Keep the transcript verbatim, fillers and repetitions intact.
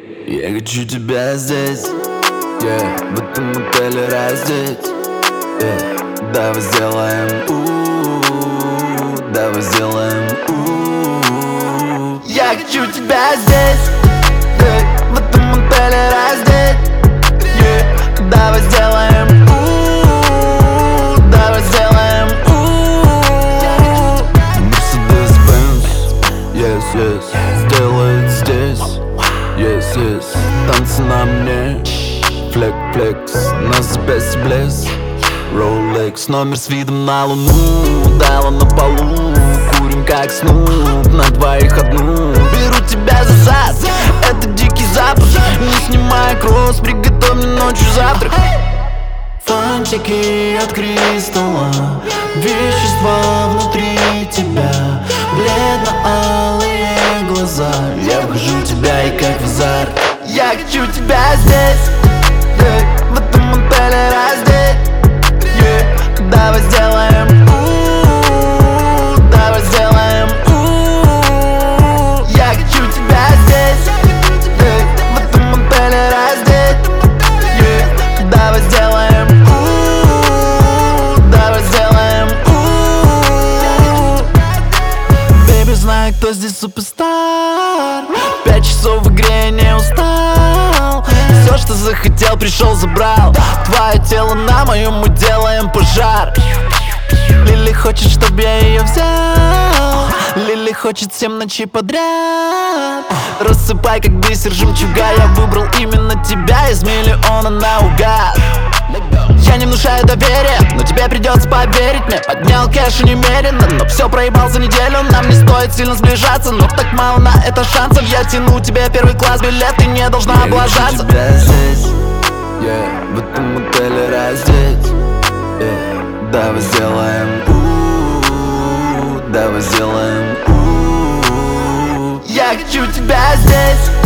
Я хочу тебя здесь, yeah, в этом отеле раздеть, yeah. Давай сделаем у-у-у, давай сделаем у-у-у. Я хочу тебя здесь, yeah, в этом отеле раздеть, yeah. Давай сделаем у-у-у, давай сделаем у-у-у. Mercedes-Benz, yes, yes, сделает здесь. Yes, yes, танцы на мне, флек, флекс, на запястье блеск, Rolex, номер с видом на луну, Дала на полу, курим как снуп, на двоих одну. Беру тебя за зад, это дикий запах, не снимай кросс, приготовь мне ночью завтрак. Фантики от кристалла, вещества внутри тебя, бледно-алые глаза. Я вхожу в тебя и как в азарт. Я хочу тебя здесь, yeah, в этом отеле раздеть, yeah. Давай сделаем у-у-у, давай сделаем у-у-у. Я хочу тебя здесь, yeah, в этом отеле раздеть, yeah. Давай сделаем у-у-у, давай сделаем у-у-у. Бэйби, знаю, кто здесь суперстар. Пять часов в игре, не устал. Все, что захотел, пришел, забрал. Твое тело на моем, мы делаем пожар. Лили хочет, чтоб я ее взял. Лили хочет семь ночей подряд. Рассыпай, как бисер жемчуга. Я выбрал именно тебя из миллиона наугад. Я не внушаю доверия, но тебе придется поверить мне. Поднял кэш немерено, но все проебал за неделю. Нам не стоит сильно сближаться, но так мало на это шансов. Я тяну тебе первый класс билет, ты не должна облажаться. Я хочу тебя здесь, yeah, в этом отеле раздеть, yeah. Давай сделаем у-у-у, давай сделаем у-у-у. Я хочу тебя здесь.